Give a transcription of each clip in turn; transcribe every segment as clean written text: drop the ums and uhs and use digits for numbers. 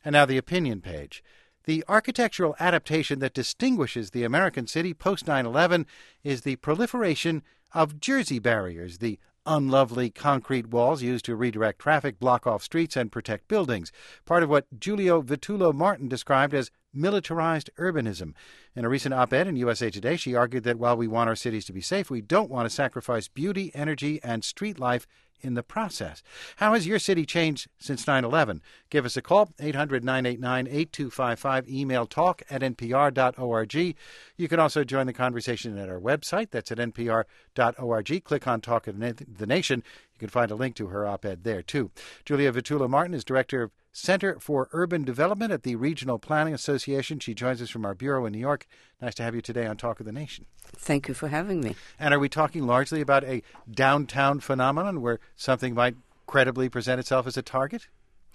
And now the opinion page. The architectural adaptation that distinguishes the American city post 9/11 is the proliferation of Jersey barriers, the unlovely concrete walls used to redirect traffic, block off streets, and protect buildings, part of what Julio Vitullo Martin described as militarized urbanism. In a recent op-ed in USA Today, she argued that while we want our cities to be safe, we don't want to sacrifice beauty, energy, and street life in the process. How has your city changed since 9/11? Give us a call, 800-989-8255, email talk@npr.org. You can also join the conversation at our website. That's at npr.org. Click on Talk of the Nation. You can find a link to her op-ed there, too. Julia Vitullo Martin is director of Center for Urban Development at the Regional Planning Association. She joins us from our bureau in New York. Nice to have you today on Talk of the Nation. Thank you for having me. And are we talking largely about a downtown phenomenon where something might credibly present itself as a target?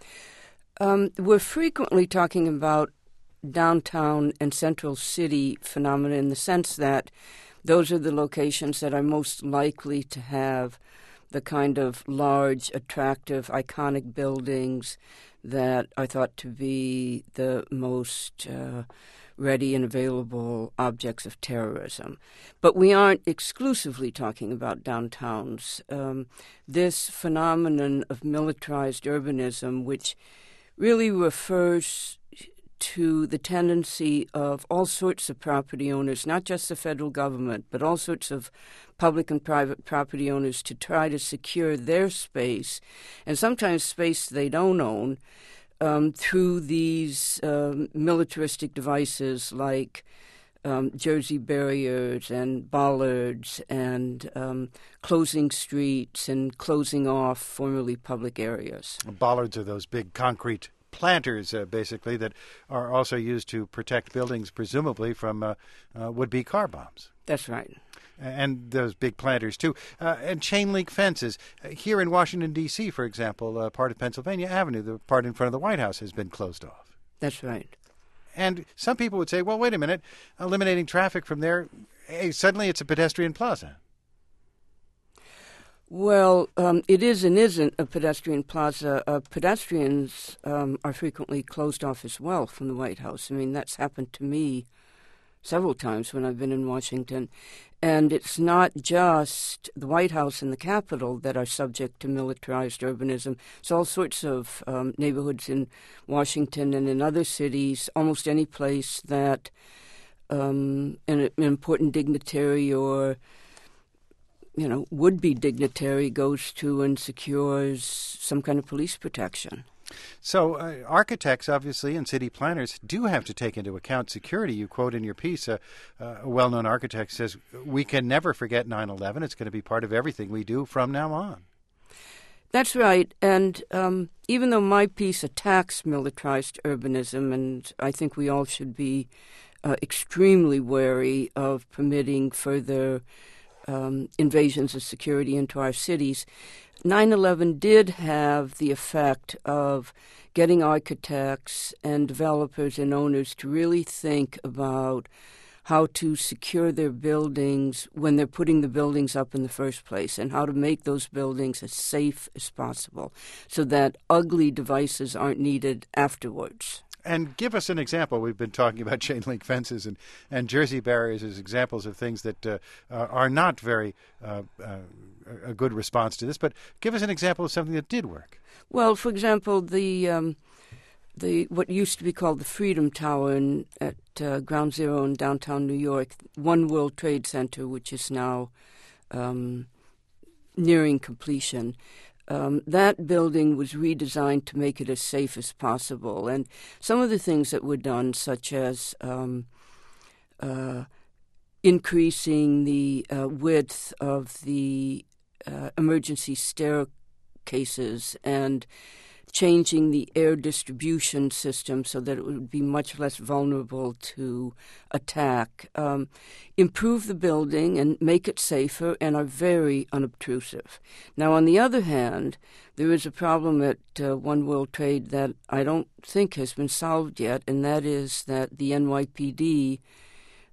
We're frequently talking about downtown and central city phenomena in the sense that those are the locations that are most likely to have the kind of large, attractive, iconic buildings that are thought to be the most ready and available objects of terrorism. But we aren't exclusively talking about downtowns. This phenomenon of militarized urbanism, which really refers to the tendency of all sorts of property owners, not just the federal government, but all sorts of public and private property owners to try to secure their space, and sometimes space they don't own, through these militaristic devices like Jersey barriers and bollards and closing streets and closing off formerly public areas. Bollards are those big concrete planters, basically, that are also used to protect buildings, presumably from would-be car bombs. That's right. And those big planters, too. And chain-link fences. Here in Washington, D.C., for example, part of Pennsylvania Avenue, the part in front of the White House, has been closed off. That's right. And some people would say, well, wait a minute, eliminating traffic from there, hey, suddenly it's a pedestrian plaza. Well, it is and isn't a pedestrian plaza. Pedestrians are frequently closed off as well from the White House. I mean, that's happened to me several times when I've been in Washington. And it's not just the White House and the Capitol that are subject to militarized urbanism. It's all sorts of neighborhoods in Washington and in other cities, almost any place that an important dignitary or would-be dignitary goes to and secures some kind of police protection. So architects, obviously, and city planners do have to take into account security. You quote in your piece, a well-known architect says, we can never forget 9/11. It's going to be part of everything we do from now on. That's right. And even though my piece attacks militarized urbanism, and I think we all should be extremely wary of permitting further invasions of security into our cities, 9/11 did have the effect of getting architects and developers and owners to really think about how to secure their buildings when they're putting the buildings up in the first place, and how to make those buildings as safe as possible so that ugly devices aren't needed afterwards. And give us an example. We've been talking about chain-link fences and Jersey barriers as examples of things that are not very a good response to this. But give us an example of something that did work. Well, for example, the what used to be called the Freedom Tower at Ground Zero in downtown New York, One World Trade Center, which is now nearing completion. That building was redesigned to make it as safe as possible. And some of the things that were done, such as increasing the width of the emergency staircases and changing the air distribution system so that it would be much less vulnerable to attack, improve the building and make it safer, and are very unobtrusive. Now, on the other hand, there is a problem at One World Trade that I don't think has been solved yet, and that is that the NYPD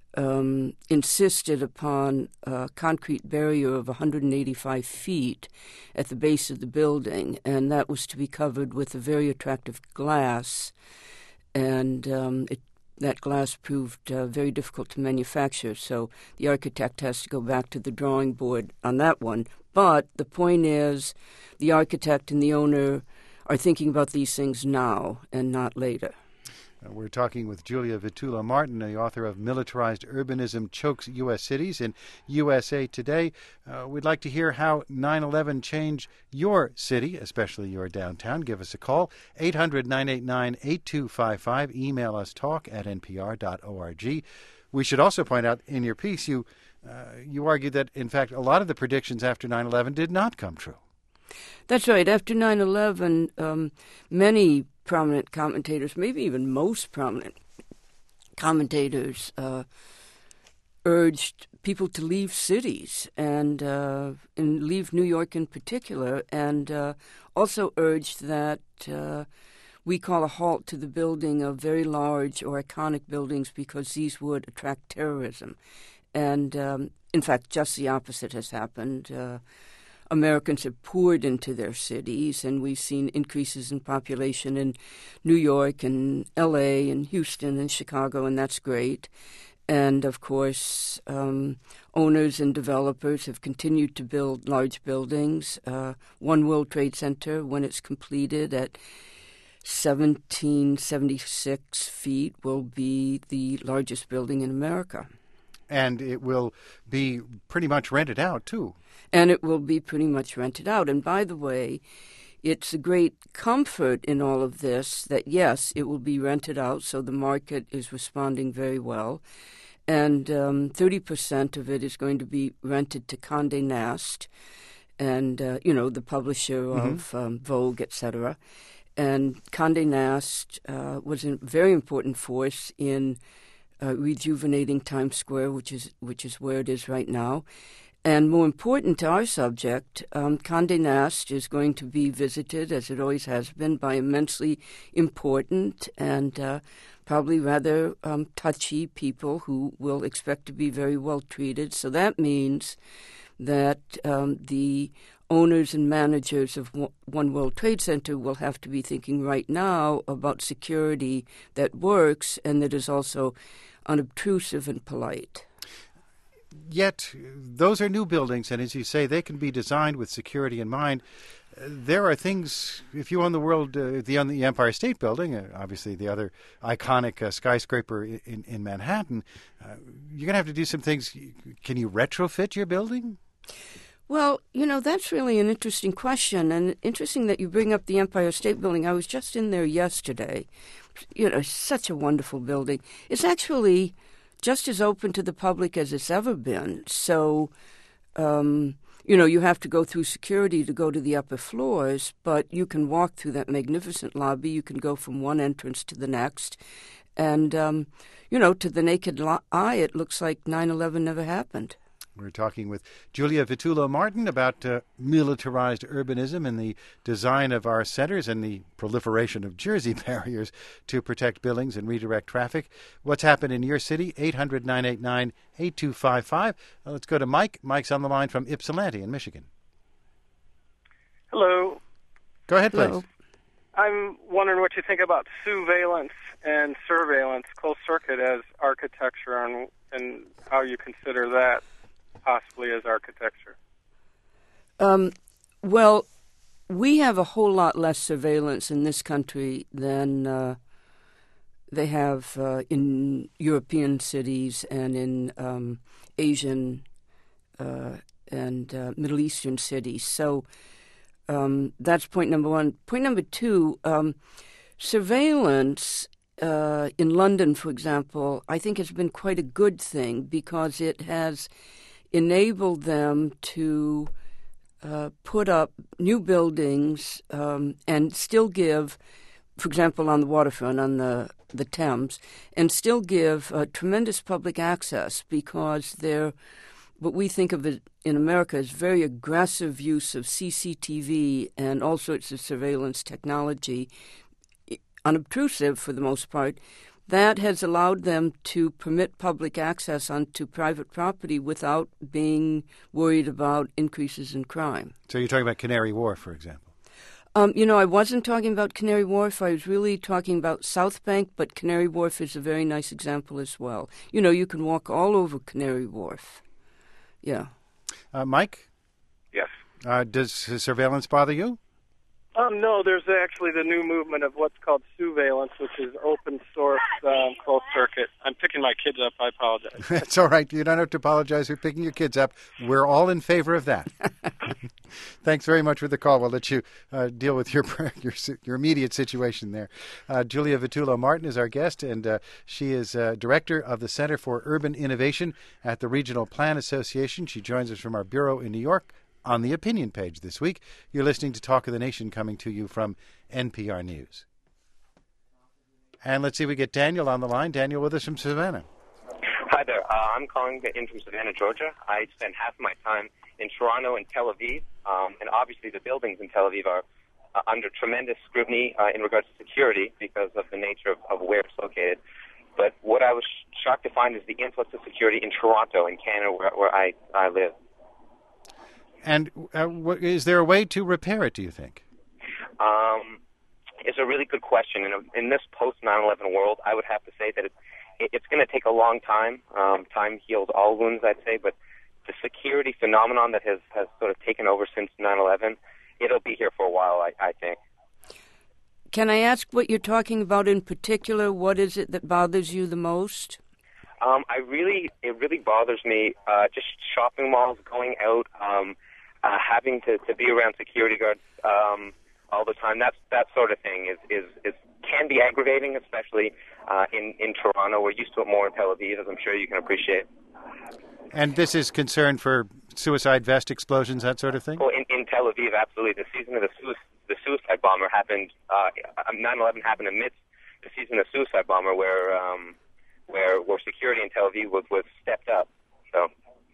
insisted upon a concrete barrier of 185 feet at the base of the building, and that was to be covered with a very attractive glass, and that glass proved very difficult to manufacture, so the architect has to go back to the drawing board on that one. But the point is, the architect and the owner are thinking about these things now and not later. We're talking with Julia Vitula Martin, the author of Militarized Urbanism Chokes U.S. Cities in USA Today. We'd like to hear how 9/11 changed your city, especially your downtown. Give us a call, 800-989-8255. Email us talk@npr.org. We should also point out in your piece, you argue that, in fact, a lot of the predictions after 9/11 did not come true. That's right. After 9/11, many prominent commentators, maybe even most prominent commentators, urged people to leave cities and leave New York in particular, and also urged that we call a halt to the building of very large or iconic buildings because these would attract terrorism. And in fact, just the opposite has happened. Americans have poured into their cities, and we've seen increases in population in New York and L.A. and Houston and Chicago, and that's great. And, of course, owners and developers have continued to build large buildings. One World Trade Center, when it's completed at 1,776 feet, will be the largest building in America. And it will be pretty much rented out, too. And it will be pretty much rented out. And by the way, it's a great comfort in all of this that, yes, it will be rented out, so the market is responding very well. And 30% of it is going to be rented to Condé Nast, and, the publisher of Vogue, etc. And Condé Nast was a very important force in rejuvenating Times Square, which is where it is right now. And more important to our subject, Condé Nast is going to be visited, as it always has been, by immensely important and probably rather touchy people who will expect to be very well treated. So that means that the owners and managers of One World Trade Center will have to be thinking right now about security that works and that is also unobtrusive and polite. Yet, those are new buildings, and as you say, they can be designed with security in mind. There are things, if you own the Empire State Building, obviously the other iconic skyscraper in Manhattan, you're going to have to do some things. Can you retrofit your building? Well, that's really an interesting question, and interesting that you bring up the Empire State Building. I was just in there yesterday. Such a wonderful building. It's actually just as open to the public as it's ever been. So, you have to go through security to go to the upper floors, but you can walk through that magnificent lobby. You can go from one entrance to the next. And, to the naked eye, it looks like 9/11 never happened. We're talking with Julia Vitula Martin about militarized urbanism and the design of our centers and the proliferation of Jersey barriers to protect buildings and redirect traffic. What's happened in your city? 800-989-8255. Let's go to Mike. Mike's on the line from Ypsilanti in Michigan. Hello. Go ahead, please. Hello. I'm wondering what you think about surveillance and surveillance, closed circuit, as architecture, and how you consider that possibly as architecture. Well, we have a whole lot less surveillance in this country than they have in European cities and in Asian and Middle Eastern cities. So that's point number one. Point number two, surveillance in London, for example, I think has been quite a good thing because it has enabled them to put up new buildings and still give, for example, on the waterfront, on the Thames, and still give tremendous public access because they're what we think of it in America as very aggressive use of CCTV and all sorts of surveillance technology, unobtrusive for the most part, that has allowed them to permit public access onto private property without being worried about increases in crime. So you're talking about Canary Wharf, for example. I wasn't talking about Canary Wharf. I was really talking about South Bank, but Canary Wharf is a very nice example as well. You can walk all over Canary Wharf. Yeah. Mike? Yes. Does surveillance bother you? No, there's actually the new movement of what's called surveillance, which is open source closed circuit. I'm picking my kids up. I apologize. That's all right. You don't have to apologize for picking your kids up. We're all in favor of that. Thanks very much for the call. We'll let you deal with your immediate situation there. Julia Vitullo-Martin is our guest, and she is director of the Center for Urban Innovation at the Regional Plan Association. She joins us from our bureau in New York on the opinion page this week. You're listening to Talk of the Nation, coming to you from NPR News. And let's see if we get Daniel on the line. Daniel with us from Savannah. Hi there. I'm calling in from Savannah, Georgia. I spend half of my time in Toronto and Tel Aviv, and obviously the buildings in Tel Aviv are under tremendous scrutiny in regards to security because of the nature of where it's located. But what I was shocked to find is the influx of security in Toronto, in Canada, where I live. And is there a way to repair it, do you think? It's a really good question. In this post-9/11 world, I would have to say that it's going to take a long time. Time heals all wounds, I'd say, but the security phenomenon that has sort of taken over since 9/11, it'll be here for a while, I think. Can I ask what you're talking about in particular? What is it that bothers you the most? It really bothers me, just shopping malls, going out, having to be around security guards all the time. That sort of thing is can be aggravating, especially in Toronto. We're used to it more in Tel Aviv, as I'm sure you can appreciate. And this is concern for suicide vest explosions, that sort of thing? Well, in Tel Aviv, absolutely. The season of the suicide bomber happened. 9/11 happened amidst the season of suicide bomber, where security in Tel Aviv was stepped up. So.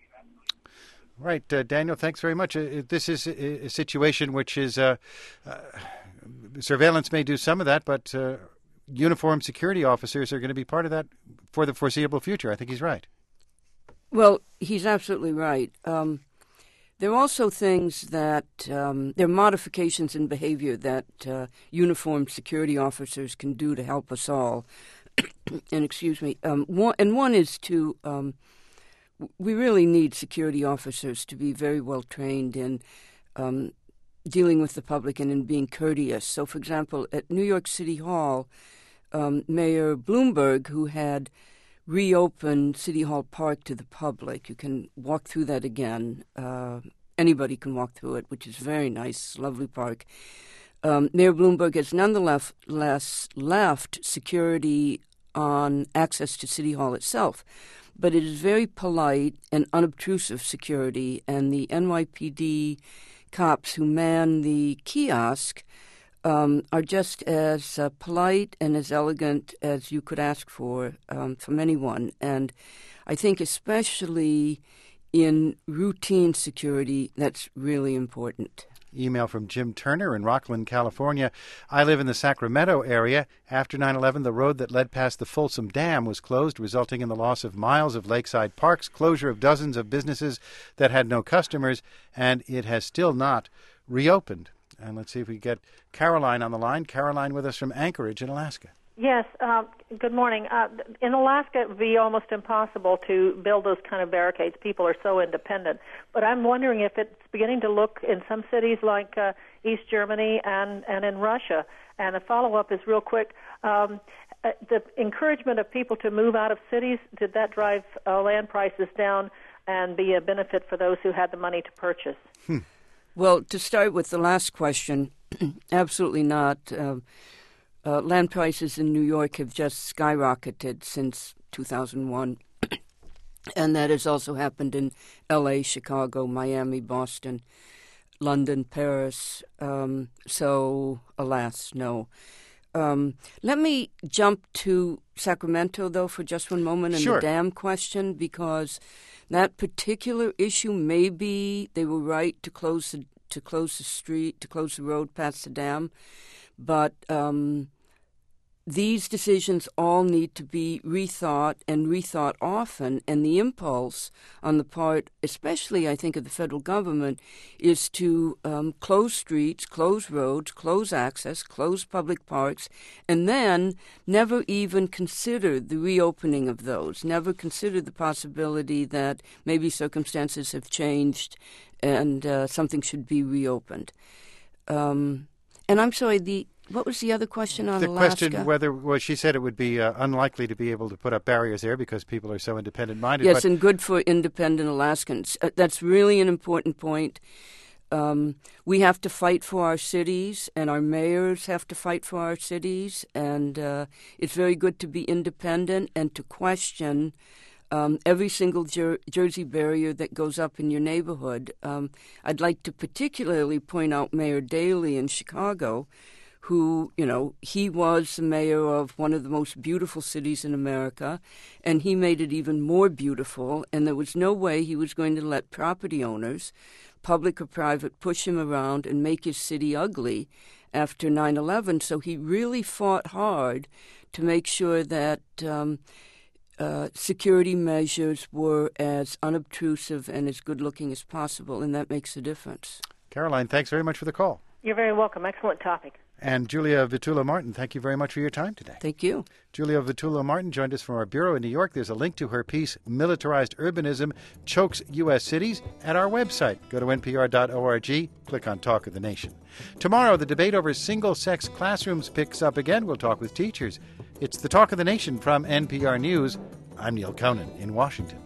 Right, Daniel, thanks very much. This is a situation which is surveillance may do some of that, but uniformed security officers are going to be part of that for the foreseeable future. I think he's right. Well, he's absolutely right. There are also things that there are modifications in behavior that uniformed security officers can do to help us all. And one is to we really need security officers to be very well trained in dealing with the public and in being courteous. So, for example, at New York City Hall, Mayor Bloomberg, who had reopened City Hall Park to the public, you can walk through that again. Anybody can walk through it, which is very nice, lovely park. Mayor Bloomberg has nonetheless left security on access to City Hall itself, but it is very polite and unobtrusive security, and the NYPD cops who man the kiosk are just as polite and as elegant as you could ask for from anyone. And I think especially in routine security, that's really important. Email from Jim Turner in Rockland, California. I live in the Sacramento area. After 9/11, the road that led past the Folsom Dam was closed, resulting in the loss of miles of lakeside parks, closure of dozens of businesses that had no customers, and it has still not reopened. And let's see if we get Caroline on the line. Caroline with us from Anchorage in Alaska. Yes, good morning. In Alaska, it would be almost impossible to build those kind of barricades. People are so independent. But I'm wondering if it's beginning to look in some cities like East Germany and in Russia. And a follow-up is real quick. The encouragement of people to move out of cities, did that drive land prices down and be a benefit for those who had the money to purchase? Well, to start with the last question, absolutely not. Land prices in New York have just skyrocketed since 2001, and that has also happened in L.A., Chicago, Miami, Boston, London, Paris. So, alas, no. Let me jump to Sacramento, though, for just one moment, and Sure. the dam question, because that particular issue, maybe they were right to close the street, to close the road past the dam, but these decisions all need to be rethought and rethought often, and the impulse on the part, especially I think of the federal government, is to close streets, close roads, close access, close public parks, and then never even consider the reopening of those, never consider the possibility that maybe circumstances have changed and something should be reopened. And I'm sorry, what was the other question on Alaska? The question she said it would be unlikely to be able to put up barriers there because people are so independent-minded. Yes, and good for independent Alaskans. That's really an important point. We have to fight for our cities, and our mayors have to fight for our cities, and it's very good to be independent and to question every single Jersey barrier that goes up in your neighborhood. I'd like to particularly point out Mayor Daley in Chicago, who, he was the mayor of one of the most beautiful cities in America, and he made it even more beautiful, and there was no way he was going to let property owners, public or private, push him around and make his city ugly after 9/11. So he really fought hard to make sure that security measures were as unobtrusive and as good-looking as possible, and that makes a difference. Caroline, thanks very much for the call. You're very welcome. Excellent topic. And Julia Vitula-Martin, thank you very much for your time today. Thank you. Julia Vitula-Martin joined us from our bureau in New York. There's a link to her piece, Militarized Urbanism Chokes U.S. Cities, at our website. Go to npr.org, click on Talk of the Nation. Tomorrow, the debate over single-sex classrooms picks up again. We'll talk with teachers. It's the Talk of the Nation from NPR News. I'm Neil Conan in Washington.